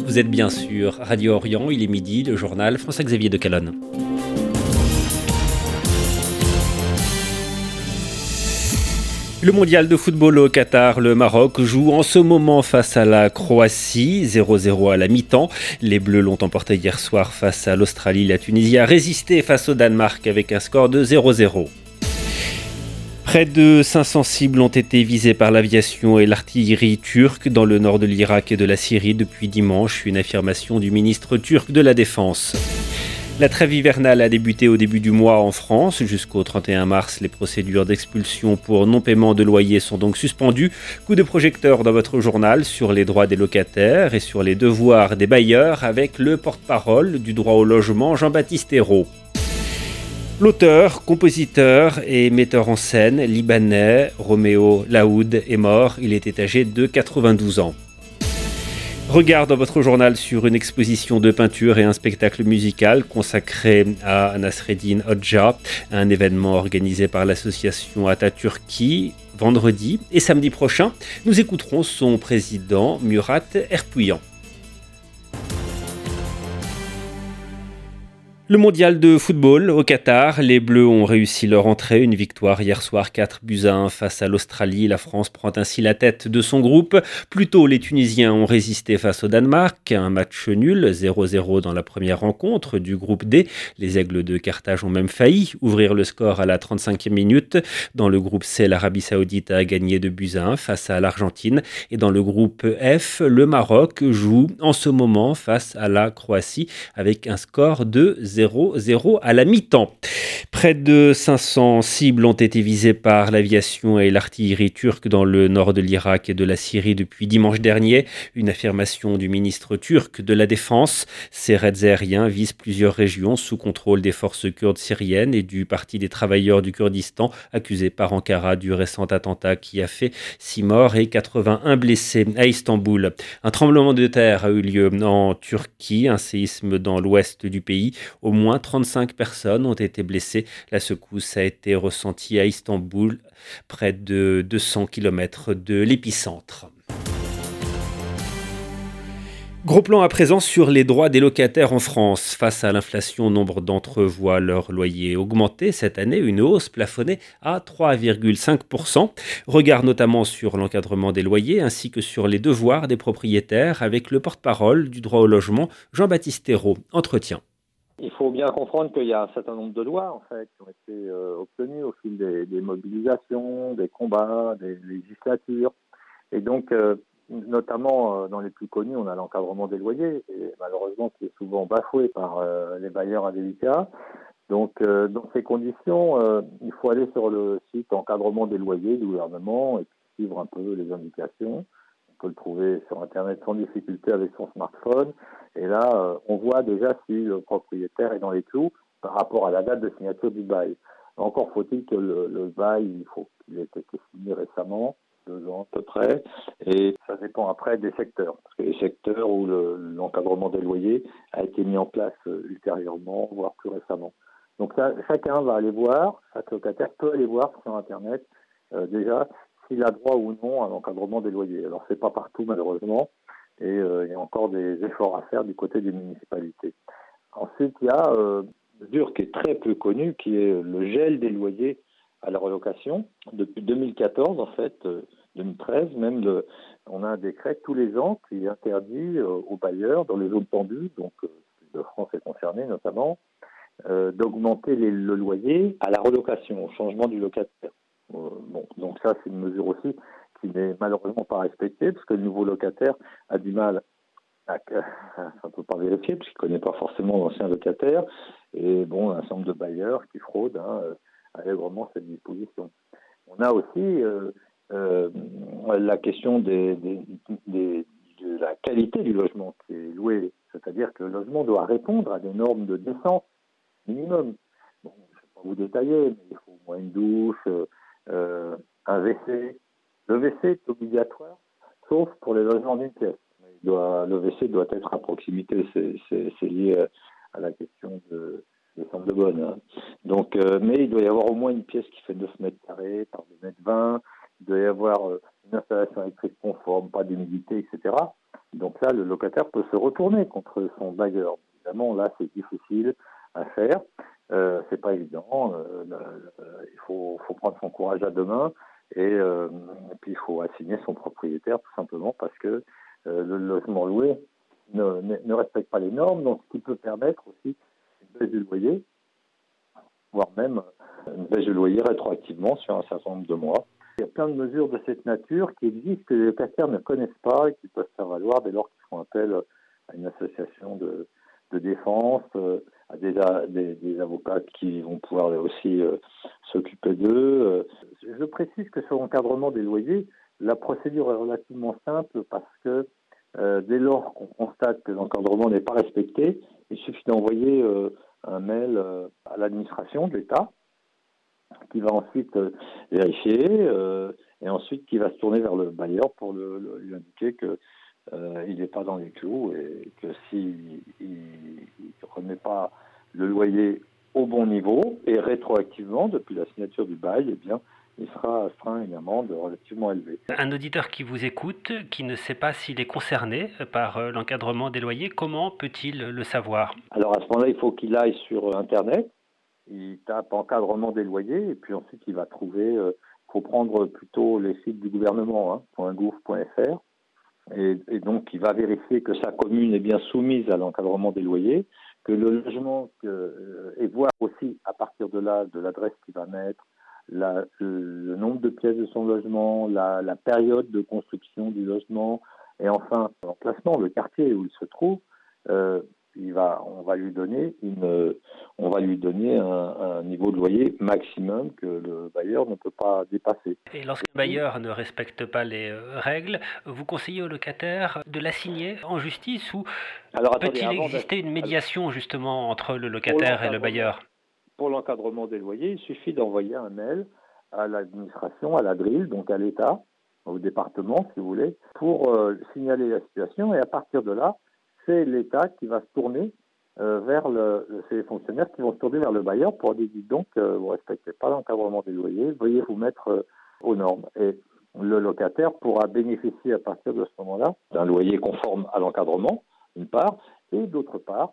Vous êtes bien sûr Radio Orient, il est midi, le journal François-Xavier de Calonne. Le mondial de football au Qatar, le Maroc joue en ce moment face à la Croatie, 0-0 à la mi-temps. Les Bleus l'ont emporté hier soir face à l'Australie. La Tunisie a résisté face au Danemark avec un score de 0-0. Près de 500 cibles ont été visées par l'aviation et l'artillerie turque dans le nord de l'Irak et de la Syrie depuis dimanche, une affirmation du ministre turc de la Défense. La trêve hivernale a débuté au début du mois en France. Jusqu'au 31 mars, les procédures d'expulsion pour non-paiement de loyer sont donc suspendues. Coup de projecteur dans votre journal sur les droits des locataires et sur les devoirs des bailleurs avec le porte-parole du droit au logement, Jean-Baptiste Ayrault. L'auteur, compositeur et metteur en scène libanais Roméo Laoud est mort. Il était âgé de 92 ans. Regard dans votre journal sur une exposition de peinture et un spectacle musical consacré à Nasreddin Hoxha, un événement organisé par l'association Atatürki vendredi et samedi prochain. Nous écouterons son président Murat Erpuyan. Le mondial de football au Qatar, les Bleus ont réussi leur entrée, une victoire hier soir 4-1 face à l'Australie. La France prend ainsi la tête de son groupe. Plus tôt, les Tunisiens ont résisté face au Danemark, un match nul, 0-0 dans la première rencontre du groupe D. Les Aigles de Carthage ont même failli ouvrir le score à la 35e minute. Dans le groupe C, l'Arabie Saoudite a gagné 2-1 face à l'Argentine. Et dans le groupe F, le Maroc joue en ce moment face à la Croatie avec un score de 0-0 à la mi-temps. Près de 500 cibles ont été visées par l'aviation et l'artillerie turque dans le nord de l'Irak et de la Syrie depuis dimanche dernier. Une affirmation du ministre turc de la Défense. Ces raids aériens visent plusieurs régions sous contrôle des forces kurdes syriennes et du Parti des travailleurs du Kurdistan, accusé par Ankara du récent attentat qui a fait 6 morts et 81 blessés à Istanbul. Un tremblement de terre a eu lieu en Turquie, un séisme dans l'ouest du pays. Au moins 35 personnes ont été blessées. La secousse a été ressentie à Istanbul, près de 200 km de l'épicentre. Gros plan à présent sur les droits des locataires en France. Face à l'inflation, nombre d'entre eux voient leur loyer augmenter cette année, une hausse plafonnée à 3,5%. Regard notamment sur l'encadrement des loyers ainsi que sur les devoirs des propriétaires avec le porte-parole du droit au logement, Jean-Baptiste Ayrault. Entretien. Il faut bien comprendre qu'il y a un certain nombre de lois en fait, qui ont été obtenues au fil des mobilisations, des combats, des législatures. Et donc, notamment dans les plus connus, on a l'encadrement des loyers, et malheureusement qui est souvent bafoué par les bailleurs indélicats. Donc, dans ces conditions, il faut aller sur le site encadrement des loyers du gouvernement et suivre un peu les indications. On peut le trouver sur Internet sans difficulté avec son smartphone. Et là, on voit déjà si le propriétaire est dans les clous par rapport à la date de signature du bail. Encore faut-il que le bail, il faut qu'il ait été signé récemment, 2 ans à peu près, et ça dépend après des secteurs. Parce que les secteurs où l'encadrement des loyers a été mis en place ultérieurement, voire plus récemment. Donc ça, chacun va aller voir, chaque locataire peut aller voir sur Internet déjà s'il a droit ou non à l'encadrement des loyers. Alors c'est pas partout malheureusement, et il y a encore des efforts à faire du côté des municipalités. Ensuite, il y a une mesure qui est très peu connue, qui est le gel des loyers à la relocation. Depuis 2014, en fait, 2013, même on a un décret tous les ans qui interdit aux bailleurs dans les zones tendues, donc de France est concernée notamment, d'augmenter le loyer à la relocation, au changement du locataire. Donc ça, c'est une mesure aussi qui n'est malheureusement pas respectée, parce que le nouveau locataire a du mal ça ne peut pas vérifier, parce qu'il ne connaît pas forcément l'ancien locataire, et un certain nombre de bailleurs qui fraudent allègrement cette disposition. On a aussi la question de la qualité du logement qui est loué, c'est-à-dire que le logement doit répondre à des normes de décence minimum. Je ne vais pas vous détailler, mais il faut au moins une douche, un WC. Le WC est obligatoire, sauf pour les logements d'une pièce. Le WC doit être à proximité, c'est lié à la question des chambres de bonne. Hein. Donc, mais il doit y avoir au moins une pièce qui fait 9 mètres carrés par 2 mètres 20. Il doit y avoir une installation électrique conforme, pas d'humidité, etc. Donc là, le locataire peut se retourner contre son bailleur. Évidemment, là, c'est difficile à faire. C'est pas évident. Il faut prendre son courage à deux mains et puis il faut assigner son propriétaire tout simplement parce que le logement loué ne respecte pas les normes, donc ce qui peut permettre aussi une baisse du loyer, voire même une baisse du loyer rétroactivement sur un certain nombre de mois. Il y a plein de mesures de cette nature qui existent, que les locataires ne connaissent pas et qui peuvent faire valoir dès lors qu'ils font appel à une association de défense, à des avocats qui vont pouvoir aussi s'occuper d'eux. Je précise que sur l'encadrement des loyers, la procédure est relativement simple parce que dès lors qu'on constate que l'encadrement n'est pas respecté, il suffit d'envoyer un mail à l'administration de l'État qui va ensuite vérifier et ensuite qui va se tourner vers le bailleur pour lui indiquer que il n'est pas dans les clous et que s'il ne remet pas le loyer au bon niveau et rétroactivement depuis la signature du bail, eh bien, il sera astreint à une amende relativement élevée. Un auditeur qui vous écoute, qui ne sait pas s'il est concerné par l'encadrement des loyers, comment peut-il le savoir? Alors à ce moment-là, il faut qu'il aille sur Internet, il tape encadrement des loyers et puis ensuite il va trouver, faut prendre plutôt les sites du gouvernement, .gouv.fr. Et donc, il va vérifier que sa commune est bien soumise à l'encadrement des loyers, que le logement, et voir aussi à partir de là, de l'adresse qu'il va mettre, le nombre de pièces de son logement, la période de construction du logement, et enfin l'emplacement, le quartier où il se trouve. On va lui donner un niveau de loyer maximum que le bailleur ne peut pas dépasser. Et lorsqu'un bailleur ne respecte pas les règles, vous conseillez au locataire de l'assigner en justice ou peut-il exister une médiation justement entre le locataire et le bailleur? Pour l'encadrement des loyers, il suffit d'envoyer un mail à l'administration, à la DRIL, donc à l'État, au département si vous voulez, pour signaler la situation et à partir de là, c'est l'État qui va se tourner c'est les fonctionnaires qui vont se tourner vers le bailleur pour dire donc vous ne respectez pas l'encadrement des loyers, veuillez vous mettre aux normes. Et le locataire pourra bénéficier à partir de ce moment-là d'un loyer conforme à l'encadrement, d'une part, et d'autre part,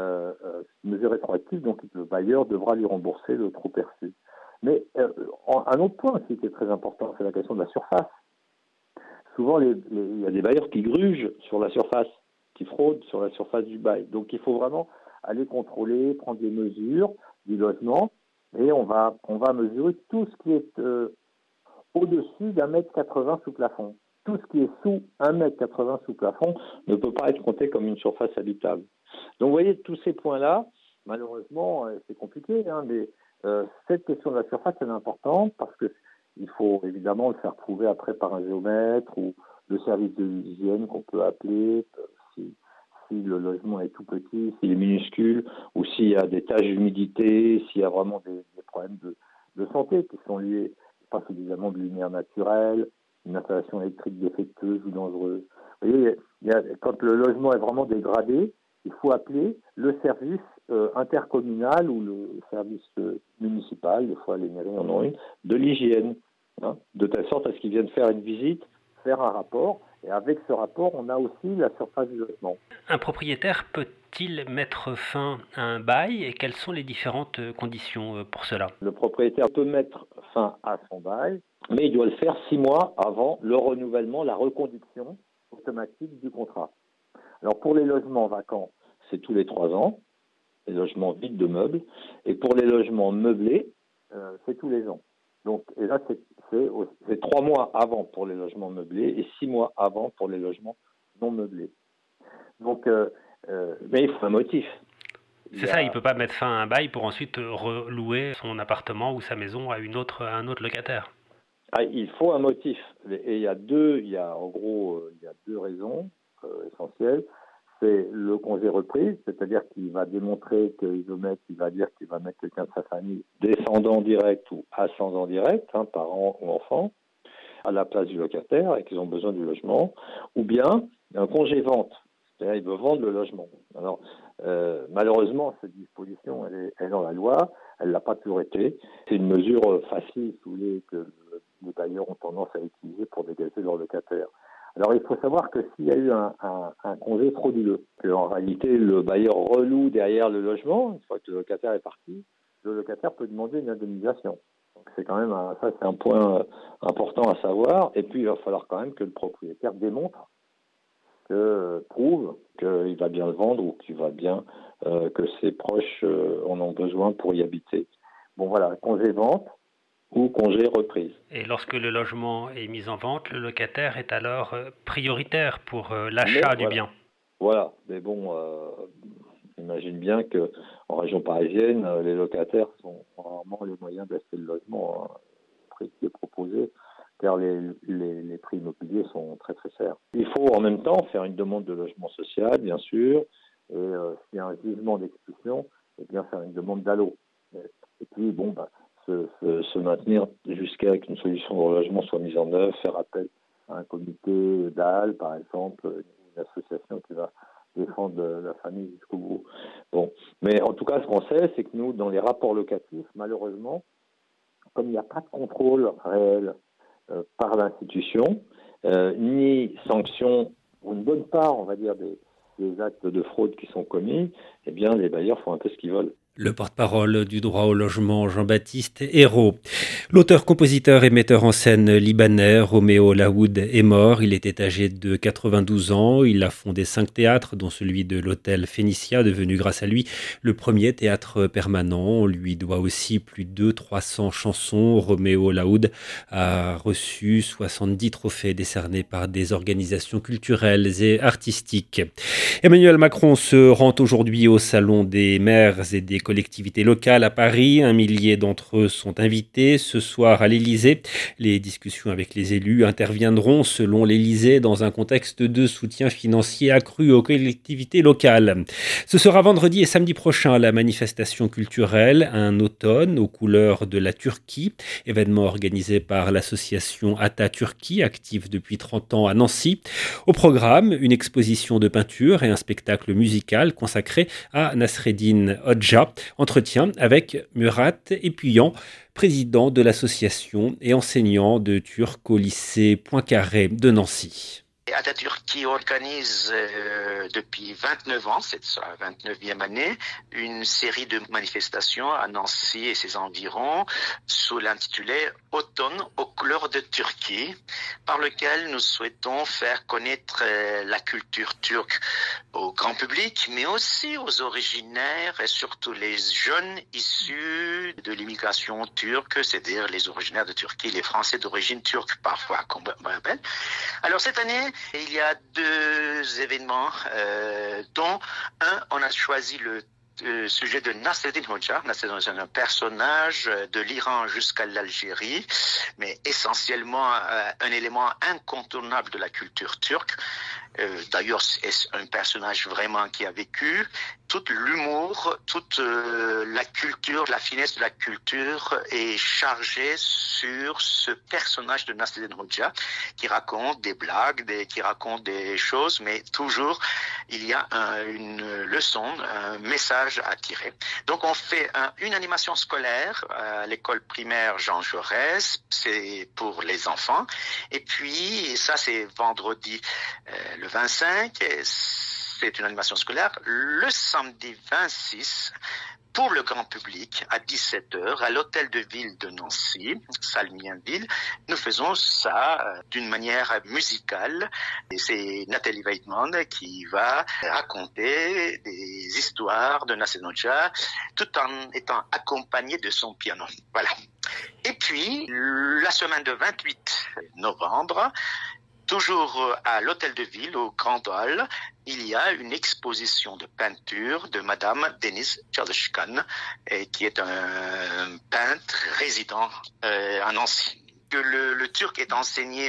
mesure rétroactive, donc le bailleur devra lui rembourser le trop perçu. Mais un autre point aussi qui est très important, c'est la question de la surface. Souvent, il y a des bailleurs qui grugent sur la surface, qui fraudent sur la surface du bail. Donc, il faut vraiment aller contrôler, prendre des mesures du logement, et on va mesurer tout ce qui est au-dessus d'1,80 m sous plafond. Tout ce qui est sous 1,80 m sous plafond ne peut pas être compté comme une surface habitable. Donc, vous voyez, tous ces points-là, malheureusement, c'est compliqué, mais cette question de la surface est importante parce que il faut évidemment le faire prouver après par un géomètre ou le service de l'hygiène qu'on peut appeler si le logement est tout petit, s'il est minuscule ou s'il y a des taches d'humidité, s'il y a vraiment des problèmes de santé qui sont liés pas suffisamment de lumière naturelle, une installation électrique défectueuse ou dangereuse. Vous voyez, quand le logement est vraiment dégradé, il faut appeler le service intercommunal ou le service municipal, des fois les mairies en ont une, de l'hygiène, de telle sorte à ce qu'ils viennent faire une visite, faire un rapport, et avec ce rapport, on a aussi la surface du logement. Un propriétaire peut-il mettre fin à un bail et quelles sont les différentes conditions pour cela? Le propriétaire peut mettre fin à son bail, mais il doit le faire 6 mois avant le renouvellement, la reconduction automatique du contrat. Alors pour les logements vacants, c'est tous les 3 ans, les logements vides de meubles, et pour les logements meublés, c'est tous les ans. Donc, et là, c'est 3 mois avant pour les logements meublés et 6 mois avant pour les logements non meublés. Donc, mais il faut un motif. C'est ça, il ne peut pas mettre fin à un bail pour ensuite relouer son appartement ou sa maison à un autre locataire. Il faut un motif. Et il y a deux raisons essentielles. C'est le congé reprise, c'est-à-dire qu'il va démontrer qu'il va dire qu'il va mettre quelqu'un de sa famille, descendant direct ou ascendant direct, parent ou enfant, à la place du locataire et qu'ils ont besoin du logement, ou bien un congé vente, c'est-à-dire il veut vendre le logement. Alors, malheureusement, cette disposition, elle est dans la loi, elle l'a pas toujours été. C'est une mesure facile, si vous voulez, que les bailleurs ont tendance à utiliser pour dégager leurs locataires. Alors il faut savoir que s'il y a eu un congé frauduleux, qu'en réalité le bailleur reloue derrière le logement, une fois que le locataire est parti, le locataire peut demander une indemnisation. Donc c'est quand même ça c'est un point important à savoir. Et puis il va falloir quand même que le propriétaire démontre, prouve qu'il va bien le vendre ou qu'il va bien que ses proches en ont besoin pour y habiter. Bon voilà, congé vente ou congé reprise. Et lorsque le logement est mis en vente, le locataire est alors prioritaire pour l'achat du bien. Voilà, mais bon, imagine bien que en région parisienne, les locataires ont rarement les moyens d'acheter le logement au prix qui est proposé, car les prix immobiliers sont très très chers. Il faut en même temps faire une demande de logement social, bien sûr, et s'il y a un jugement d'expulsion, eh bien faire une demande d'ALLO. Et puis bon, se maintenir jusqu'à qu'une solution de relogement soit mise en œuvre, faire appel à un comité d'AL, par exemple, une association qui va défendre la famille jusqu'au bout. Bon, mais en tout cas, ce qu'on sait, c'est que nous, dans les rapports locatifs, malheureusement, comme il n'y a pas de contrôle réel par l'institution, ni sanction, ou une bonne part, on va dire, des actes de fraude qui sont commis, eh bien, les bailleurs font un peu ce qu'ils veulent. Le porte-parole du droit au logement, Jean-Baptiste Hérault. L'auteur, compositeur et metteur en scène libanais, Roméo Laoud, est mort. Il était âgé de 92 ans. Il a fondé 5 théâtres, dont celui de l'Hôtel Phénicia, devenu grâce à lui le premier théâtre permanent. On lui doit aussi plus de 300 chansons. Roméo Laoud a reçu 70 trophées décernés par des organisations culturelles et artistiques. Emmanuel Macron se rend aujourd'hui au Salon des maires et des collectivités locales à Paris. 1 millier d'entre eux sont invités ce soir à l'Élysée. Les discussions avec les élus interviendront, selon l'Élysée, dans un contexte de soutien financier accru aux collectivités locales. Ce sera vendredi et samedi prochain la manifestation culturelle, un automne aux couleurs de la Turquie, événement organisé par l'association Ata Turquie, active depuis 30 ans à Nancy. Au programme, une exposition de peinture et un spectacle musical consacré à Nasreddin Hoxha. Entretien avec Murat Epuyan, président de l'association et enseignant de turc au lycée Poincaré de Nancy. Ata Turquie organise depuis 29 ans, c'est sa 29e année, une série de manifestations à Nancy et ses environs sous l'intitulé « Automne aux couleurs de Turquie », par lequel nous souhaitons faire connaître la culture turque au grand public, mais aussi aux originaires et surtout les jeunes issus de l'immigration turque, c'est-à-dire les originaires de Turquie, les Français d'origine turque parfois, comme on appelle. Alors cette année, il y a 2 événements, dont un, on a choisi le sujet de Nasreddin Hoxha. Nasreddin Hoxha est un personnage de l'Iran jusqu'à l'Algérie, mais essentiellement un élément incontournable de la culture turque. D'ailleurs, c'est un personnage vraiment qui a vécu. Tout l'humour, toute la culture, la finesse de la culture est chargée sur ce personnage de Nasreddin Hoxha qui raconte des blagues, qui raconte des choses, mais toujours il y a une leçon, un message à tirer. Donc on fait une animation scolaire à l'école primaire Jean Jaurès, c'est pour les enfants. Et puis ça c'est vendredi le 25, c'est une animation scolaire. Le samedi 26, pour le grand public, à 17h, à l'hôtel de ville de Nancy, salle Mienville, nous faisons ça d'une manière musicale. Et c'est Nathalie Weidman qui va raconter des histoires de Nasreddin Hoxha, tout en étant accompagnée de son piano. Voilà. Et puis, la semaine de 28 novembre, toujours à l'hôtel de ville, au Grand Hall, il y a une exposition de peinture de Madame Deniz Çalışkan, qui est un peintre résident à Nancy. Le turc est enseigné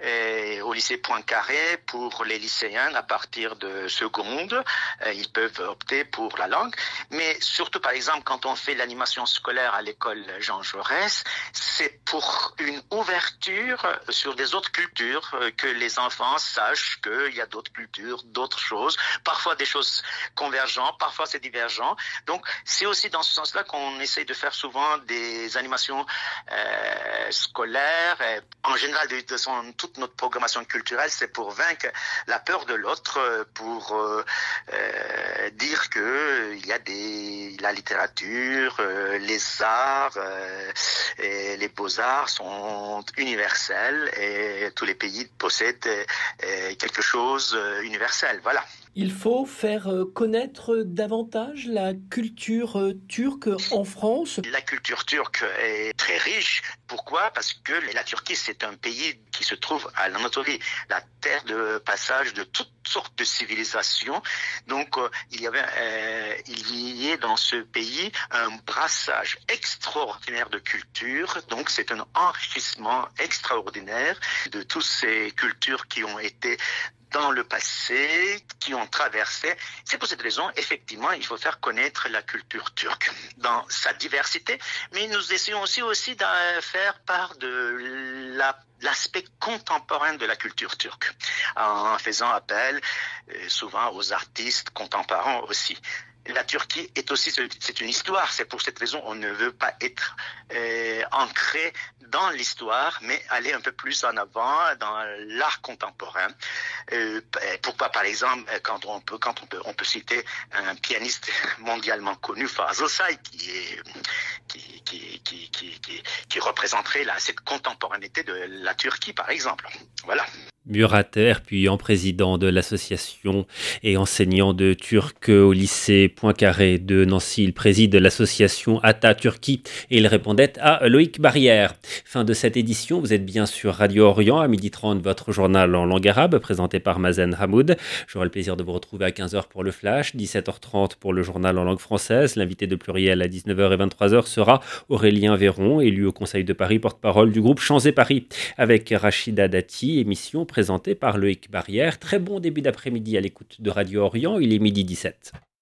au lycée Poincaré pour les lycéens à partir de seconde. Ils peuvent opter pour la langue. Mais surtout, par exemple, quand on fait l'animation scolaire à l'école Jean Jaurès, c'est pour une ouverture sur des autres cultures, que les enfants sachent qu'il y a d'autres cultures, d'autres choses, parfois des choses convergentes, parfois c'est divergent. Donc, c'est aussi dans ce sens-là qu'on essaye de faire souvent des animations scolaires faire. Et en général, toute notre programmation culturelle, c'est pour vaincre la peur de l'autre, pour dire que il y a la littérature, les arts et les beaux-arts sont universels et tous les pays possèdent quelque chose universel. Voilà. Il faut faire connaître davantage la culture turque en France. La culture turque est très riche. Pourquoi ? Parce que la Turquie, c'est un pays qui se trouve à l'Anatolie, la terre de passage de toutes sortes de civilisations. Donc, il y a dans ce pays un brassage extraordinaire de cultures. Donc, c'est un enrichissement extraordinaire de toutes ces cultures qui ont été dans le passé, qui ont traversé. C'est pour cette raison, effectivement, il faut faire connaître la culture turque dans sa diversité, mais nous essayons aussi de faire part de l'aspect contemporain de la culture turque, en faisant appel souvent aux artistes contemporains aussi. La Turquie c'est une histoire. C'est pour cette raison on ne veut pas être ancré dans l'histoire, mais aller un peu plus en avant dans l'art contemporain. Pourquoi, par exemple, on peut citer un pianiste mondialement connu, Fazıl Say, qui représenterait cette contemporanéité de la Turquie, par exemple. Voilà. Murater, puis en président de l'association et enseignant de turc au lycée Poincaré de Nancy. Il préside l'association Ata Turquie et il répondait à Loïc Barrière. Fin de cette édition, vous êtes bien sur Radio Orient, à 12h30, votre journal en langue arabe, présenté par Mazen Hamoud. J'aurai le plaisir de vous retrouver à 15h pour le Flash, 17h30 pour le journal en langue française. L'invité de Pluriel à 19h et 23h sera Aurélien Véron, élu au Conseil de Paris, porte-parole du groupe Champs et Paris, avec Rachida Dati, émission présenté par Loïc Barrière. Très bon début d'après-midi à l'écoute de Radio Orient, il est 12h17.